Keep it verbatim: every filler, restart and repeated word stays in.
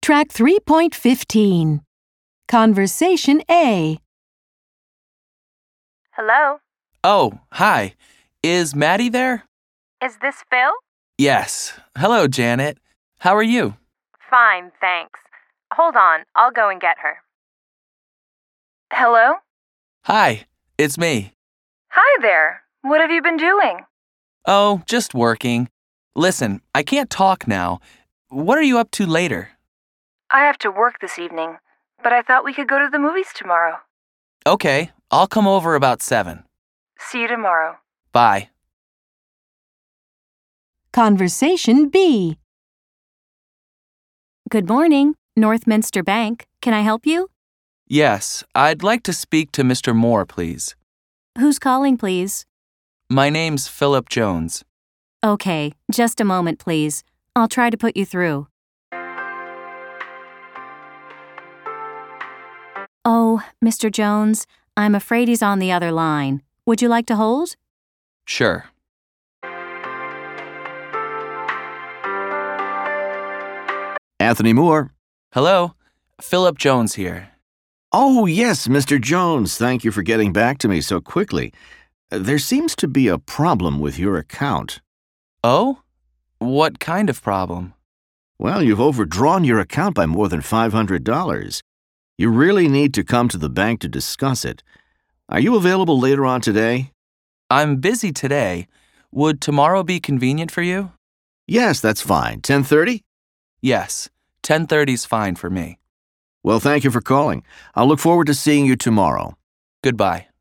Track three point fifteen. Conversation A. Hello? Oh, hi. Is Maddie there? Is this Phil? Yes. Hello, Janet. How are you? Fine, thanks. Hold on, I'll go and get her. Hello? Hi, it's me. Hi there. What have you been doing? Oh, just working. Listen, I can't talk now. What are you up to later? I have to work this evening, but I thought we could go to the movies tomorrow. Okay, I'll come over about seven. See you tomorrow. Bye. Conversation B. Good morning, Northminster Bank. Can I help you? Yes, I'd like to speak to Mister Moore, please. Who's calling, please? My name's Philip Jones. Okay, just a moment, please. I'll try to put you through. Oh, Mister Jones, I'm afraid he's on the other line. Would you like to hold? Sure. Anthony Moore. Hello, Philip Jones here. Oh, yes, Mister Jones. Thank you for getting back to me so quickly. There seems to be a problem with your account. Oh? What kind of problem? Well, you've overdrawn your account by more than five hundred dollars. You really need to come to the bank to discuss it. Are you available later on today? I'm busy today. Would tomorrow be convenient for you? Yes, that's fine. ten thirty? Yes, ten thirty's fine for me. Well, thank you for calling. I'll look forward to seeing you tomorrow. Goodbye.